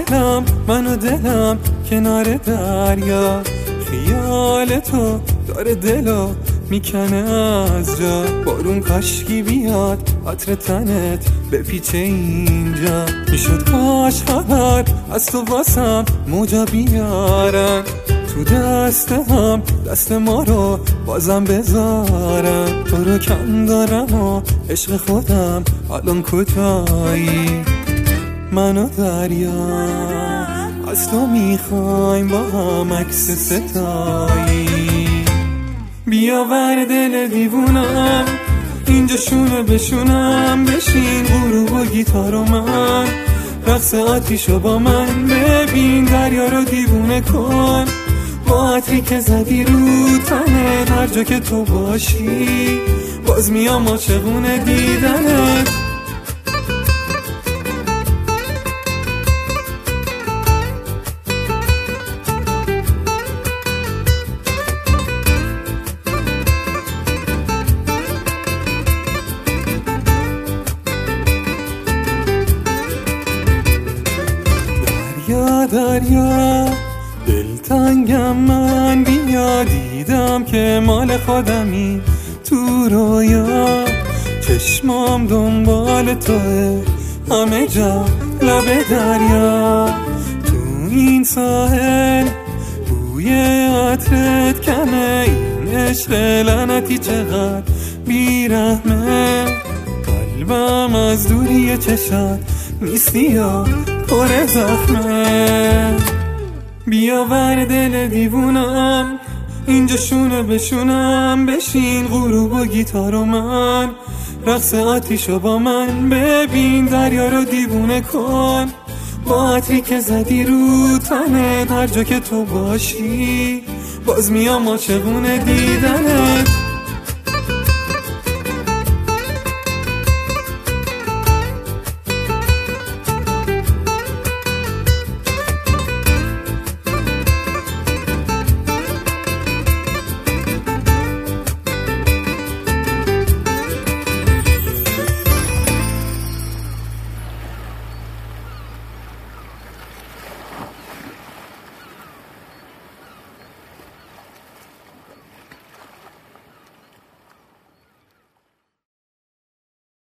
دلم منو دلم کنار دریا، خیال تو داره دلو میکنه از جا. بارون کاشکی بیاد عطر تنت بپیچه اینجا، میشد کاش خبر از تو واسم موجا بیارن، تو دست هم دست ما رو بازم بذارن. تو رو کم دارم و عشق خودم الان کجایی؟ من و دریا از تو میخوایم با هم عکس ستایی. بیا ور دل دیوونم اینجا شونه بشونم، بشین غروب و گیتار و من، رقص آتیشو با من ببین، دریا رو دیوونه کن با عطری که زدی رو تنت. هر جا که تو باشی باز میام عاشقونه دیدنت. دریا دریا دلتنگم من، بیا دیدم که مال خودمی تو رویا. چشمام دنبال توه همه جا لب دریا، تو این ساحل بوی عطرت کمه، این عشق لعنتی چقدر بیرحمه. قلبم از دوری چشات نیستی یا پر زخمه. بیا ور دل دیوونم اینجا شونه بشونم، بشین غروب و گیتار و من، رقص آتیشو با من ببین، دریا رو دیوونه کن با عطری که زدی رو تنت. هر جا که تو باشی باز میام عاشقونه دیدنت.